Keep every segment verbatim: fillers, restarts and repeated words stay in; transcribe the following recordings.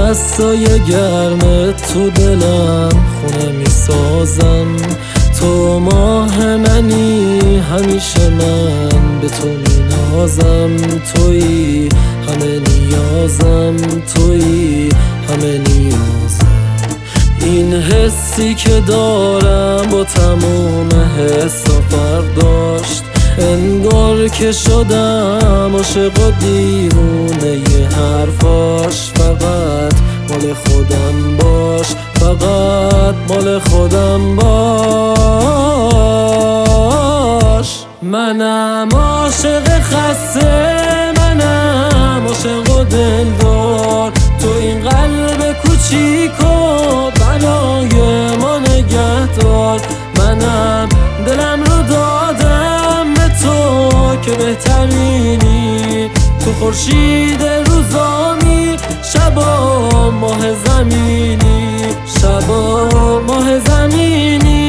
دستای گرم تو دلم خونه می سازم. تو ماه منی همیشه من به تو می نازم. تویی همه نیازم، تویی همه نیازم. این حسی که دارم با تموم حسا فرداشت. انگار که شدم عاشق و دیوونه ی حرفاش. فقط مال خودم باش، فقط مال خودم باش. منم عاشق خسته، منم عاشق و دلدار. تو این قلب کوچیک و برای ما نگهدار. منم دلم رو دادم به تو که بهترینی. تو خورشید روزانی، شبا ماه زمینی، شبا ماه زمینی.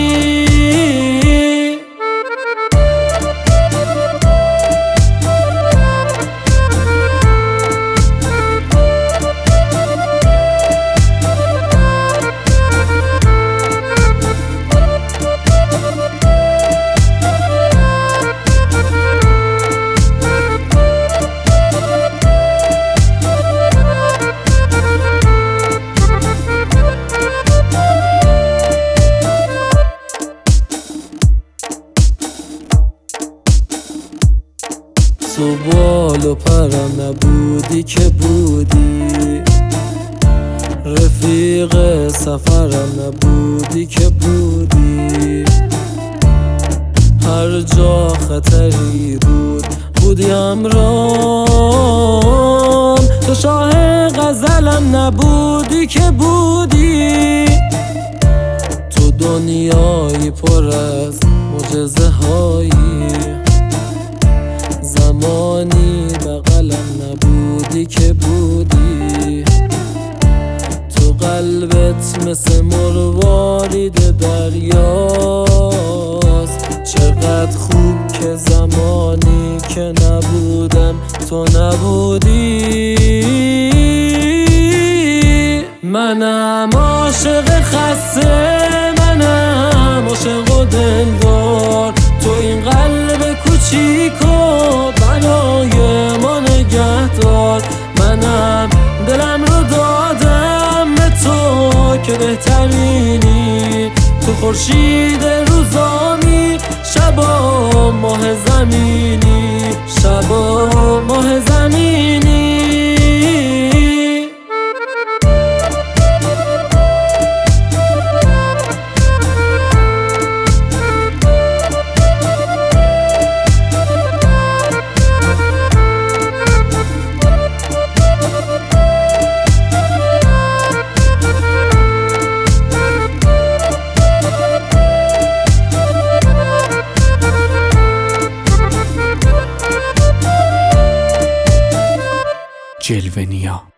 تو بال و پرم نبودی که بودی، رفیق سفرم نبودی که بودی. هر جا خطری بود بودی همراهم. تو شاه غزلم نبودی که بودی. تو دنیایی پر از معجزه هایی، زمانی بغلم نبودی که بودی. تو قلبت مثل مروارید دریاست. چقدر خوب که زمانی که نبودم تو نبودی. منم عاشق خسته، منم عاشق و دلدار. تو این قلب کوچیک و برای ما نگهدار. منم دلم رو دادم به تو که بهترینی. تو خورشید روزانی، شبا ماه زمینی، شبا ماه زمینی. جلوه نیا.